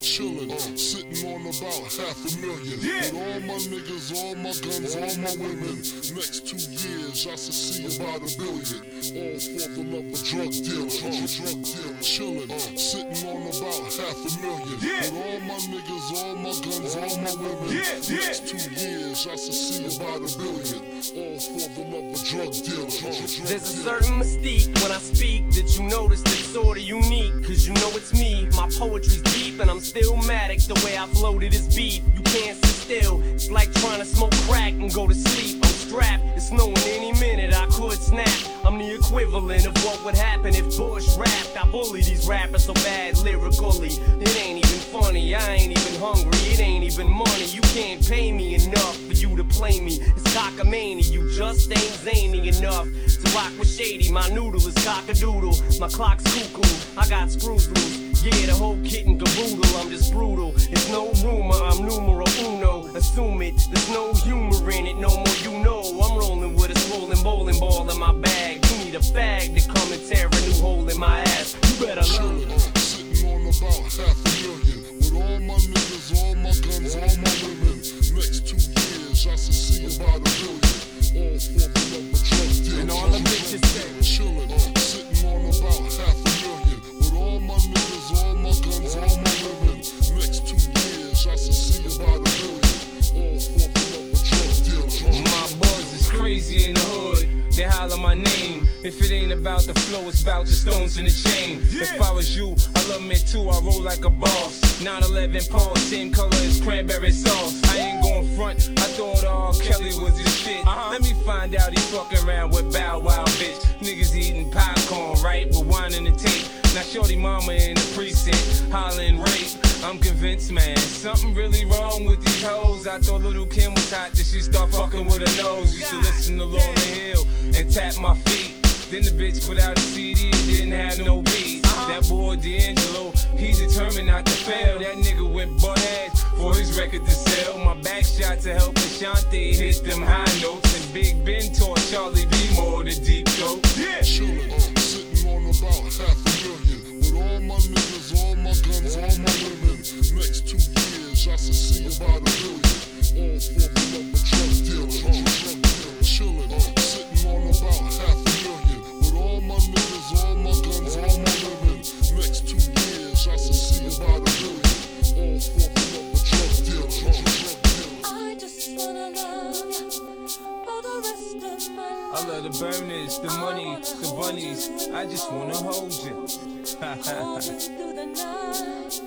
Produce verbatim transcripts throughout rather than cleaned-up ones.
chillin', uh, sitting on about half a million. Yeah. With all my niggas, all my guns, all my women. Next two years, I should see about a billion. All for the love of drug dealer, uh, drug dealer. Chillin', uh, sitting on about half a million. Yeah. With all my niggas, all my guns, all my women. Yeah. Next two years, I should see about a billion. All for the love of drug dealer, uh, drug There's a dealer. certain mystique when I speak that you notice that's sorta unique. Cause you know it's me, my poetry's deep and I'm stillmatic. The way I floated is beat, you can't sit still. It's like trying to smoke crack and go to sleep. I'm strapped, it's knowing any minute I could snap. I'm the equivalent of what would happen if Bush rapped. I bully these rappers so bad lyrically, it ain't even funny. I ain't even hungry, it ain't even money. You can't pay me enough for you to play me. It's cockamania, you just ain't zany enough to rock with Shady. My noodle is cockadoodle, my clock's cuckoo, I got screws loose. Yeah, the whole kit and caboodle, I'm just brutal. It's no rumor, I'm numero uno. Assume it, there's no humor in it, no more you know. I'm rolling with a swollen bowling ball in my bag. You need a fag to come and tear a new hole in my ass. You better learn. Uh, sitting on about half a million. With all my niggas, all my guns, all my women. Next two years, I should see about a billion. All for the love of drug dealer. And all the bitches say, chillin', uh, sitting on about half a million. With all my niggas, all my guns, all my women. Next two years, I should see about a billion. All for the love of drug dealer. My buzz is crazy in the hood. They holler my name. If it ain't about the flow, it's about the stones in the chain. Yeah. If I was you, I love me too, I roll like a boss. nine eleven Paul, same color as cranberry sauce. I ain't gon' front, I thought R. Kelly was his shit. Uh-huh. Let me find out he fucking around with Bow Wow, bitch. Niggas eating popcorn, right, with wine in the tape. Now shorty mama in the precinct, hollering rape. I'm convinced, man, something really wrong with these hoes. I thought Little Kim was hot, did she start fucking with her nose? Used to listen to Lauryn Hill and tap my feet. Then the bitch put out a C D and didn't have no beat. Uh-huh. That boy D'Angelo, he determined not to fail. That nigga went butt ass for his record to sell. My back shot to help Ashanti hit them high notes. And Big Ben taught Charlie B more the deep throat. Yeah. Chillin', uh, sitting on about half a million. With all my niggas, all my guns, all my women. Next two years, I should see about a billion. All for the love of drug dealer, uh, drug dealer. Chillin', uh, sitting on about half a million. With all my niggas, all my guns, all my women. Next two years, I should see about a billion. All for the love of drug dealer, uh, drug dealer. I just wanna love you for the rest of my life. I love the burners, the money, the bunnies. I just wanna hold you. Hold you through the night.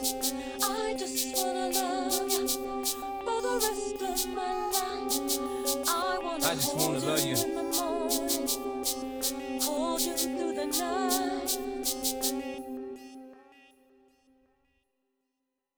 I just wanna love you for the rest of my life. I wanna I just wanna hold love you. in my